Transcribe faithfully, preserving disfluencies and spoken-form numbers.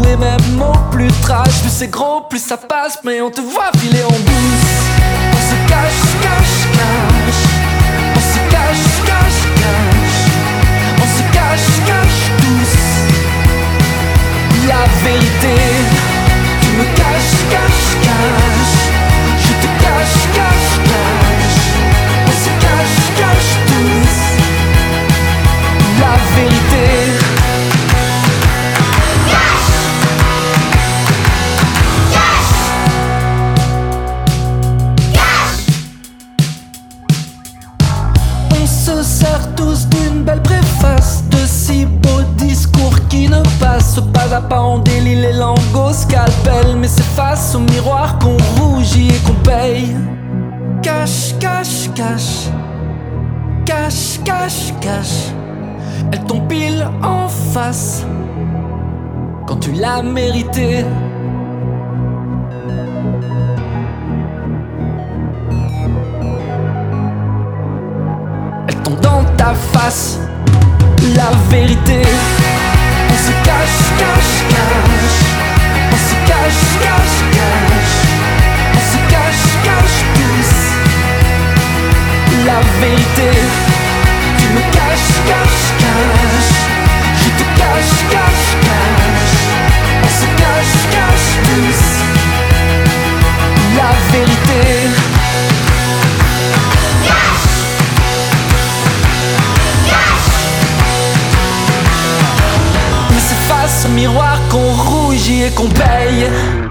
les mêmes mots, plus trash. Plus c'est gros, plus ça passe, mais on te voit filer en douce. On se cache, cache, cache. On se cache, cache, cache. On se cache, cache tous. La vérité, tu me caches, cache, cache. Je te cache, cache, cache. On se cache, cache tous. La vérité. On se sert tous d'une belle préface, de si beaux discours qui ne passent pas à pas. On délie les langues au scalpel, mais c'est face au miroir qu'on rougit et qu'on paye. Cache, cache, cache. Cache, cache, cache. Elle tombe pile en face quand tu l'as mérité. Elle tombe dans ta face, la vérité. On se cache, cache, cache. On se cache, cache, cache. On se cache, cache tous. La vérité. Tu me caches, cache, cache. Je te cache, cache, cache. On se cache, cache tous. La vérité. Mais c'est face au miroir qu'on rougit et qu'on paye.